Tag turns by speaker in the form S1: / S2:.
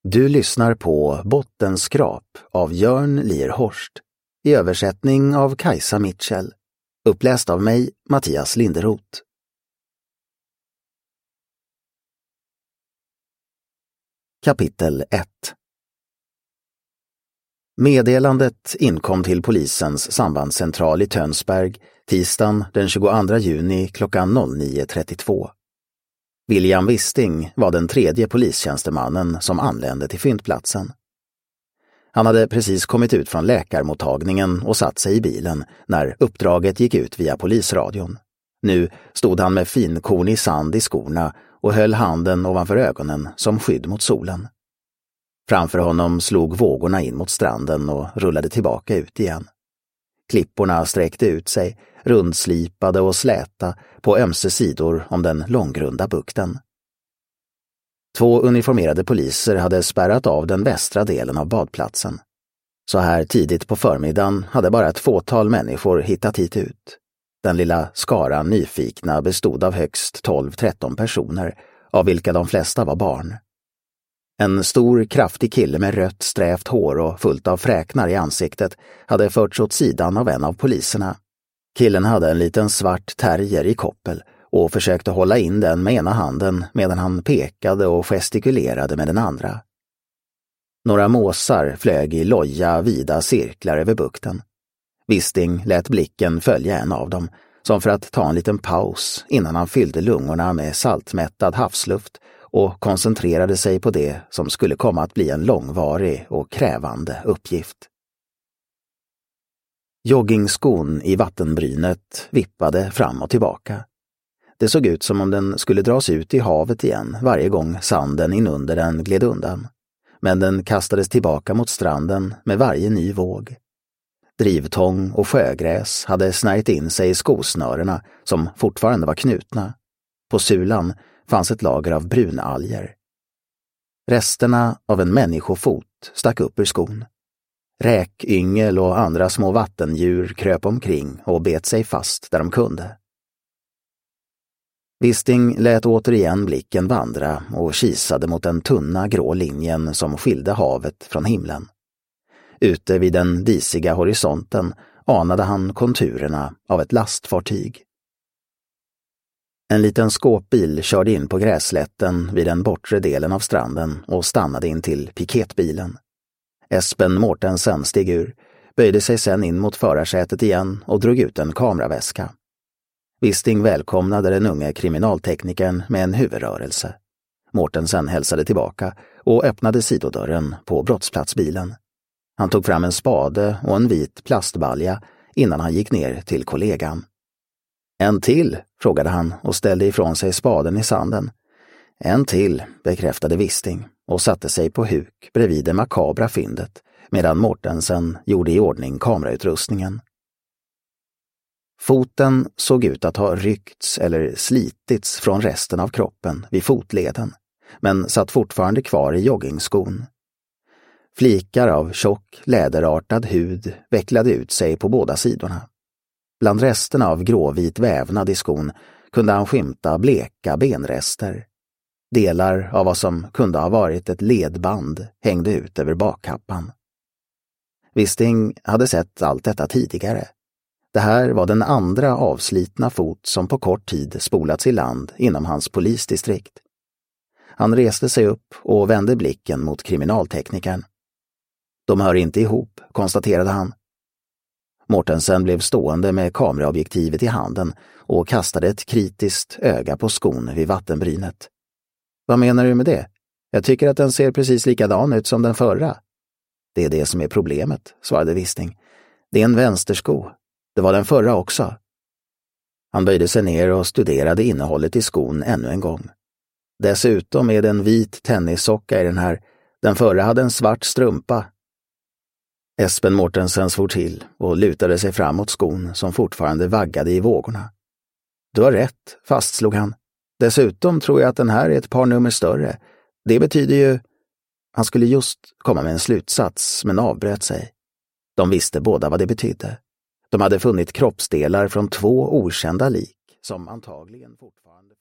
S1: Du lyssnar på Bottenskrap av Jörn Lierhorst i översättning av Kajsa Mitchell. Uppläst av mig, Mattias Linderoth. Kapitel 1. Meddelandet inkom till polisens sambandscentral i Tönsberg tisdagen den 22 juni klockan 09.32. William Wisting var den tredje polistjänstemannen som anlände till fyndplatsen. Han hade precis kommit ut från läkarmottagningen och satt sig i bilen när uppdraget gick ut via polisradion. Nu stod han med finkornig sand i skorna och höll handen ovanför ögonen som skydd mot solen. Framför honom slog vågorna in mot stranden och rullade tillbaka ut igen. Klipporna sträckte ut sig, rundslipade och släta på ömse sidor om den långgrunda bukten. 2 uniformerade poliser hade spärrat av den västra delen av badplatsen. Så här tidigt på förmiddagen hade bara ett fåtal människor hittat hit ut. Den lilla skaran nyfikna bestod av högst 12-13 personer, av vilka de flesta var barn. En stor, kraftig kille med rött, strävt hår och fullt av fräknar i ansiktet hade förts åt sidan av en av poliserna. Killen hade en liten svart terrier i koppel och försökte hålla in den med ena handen medan han pekade och gestikulerade med den andra. Några måsar flög i loja, vida cirklar över bukten. Wisting lät blicken följa en av dem, som för att ta en liten paus innan han fyllde lungorna med saltmättad havsluft och koncentrerade sig på det som skulle komma att bli en långvarig och krävande uppgift. Joggingskon i vattenbrynet vippade fram och tillbaka. Det såg ut som om den skulle dras ut i havet igen varje gång sanden inunder den gled undan, men den kastades tillbaka mot stranden med varje ny våg. Drivtång och sjögräs hade snärjt in sig i skosnörena som fortfarande var knutna. På sulan fanns ett lager av brunalger. Resterna av en människofot stack upp ur skon. Räkyngel och andra små vattendjur kröp omkring och bet sig fast där de kunde. Wisting lät återigen blicken vandra och kisade mot den tunna grå linjen som skilde havet från himlen. Ute vid den disiga horisonten anade han konturerna av ett lastfartyg. En liten skåpbil körde in på gräslätten vid den bortre delen av stranden och stannade in till piketbilen. Espen Mortensen steg ur, böjde sig sedan in mot förarsätet igen och drog ut en kameraväska. Wisting välkomnade den unge kriminalteknikern med en huvudrörelse. Mortensen hälsade tillbaka och öppnade sidodörren på brottsplatsbilen. Han tog fram en spade och en vit plastbalja innan han gick ner till kollegan. En till, frågade han och ställde ifrån sig spaden i sanden. En till, bekräftade Wisting och satte sig på huk bredvid det makabra fyndet medan Mortensen gjorde i ordning kamerautrustningen. Foten såg ut att ha ryckts eller slitits från resten av kroppen vid fotleden, men satt fortfarande kvar i joggingskon. Flikar av tjock, läderartad hud vecklade ut sig på båda sidorna. Bland resterna av gråvit vävnad i skon kunde han skymta bleka benrester. Delar av vad som kunde ha varit ett ledband hängde ut över bakkappan. Wisting hade sett allt detta tidigare. Det här var den andra avslitna fot som på kort tid spolats i land inom hans polisdistrikt. Han reste sig upp och vände blicken mot kriminalteknikern. De hör inte ihop, konstaterade han. Mortensen blev stående med kameraobjektivet i handen och kastade ett kritiskt öga på skon vid vattenbrynet. Vad menar du med det? Jag tycker att den ser precis likadan ut som den förra. Det är det som är problemet, svarade Wisting. Det är en vänstersko. Det var den förra också. Han böjde sig ner och studerade innehållet i skon ännu en gång. Dessutom är det en vit tennissocka i den här. Den förra hade en svart strumpa. Espen Mortensen svor till och lutade sig fram mot skon som fortfarande vaggade i vågorna. Du har rätt, fastslog han. Dessutom tror jag att den här är ett par nummer större. Det betyder ju... Han skulle just komma med en slutsats men avbröt sig. De visste båda vad det betydde. De hade funnit kroppsdelar från 2 okända lik som antagligen fortfarande...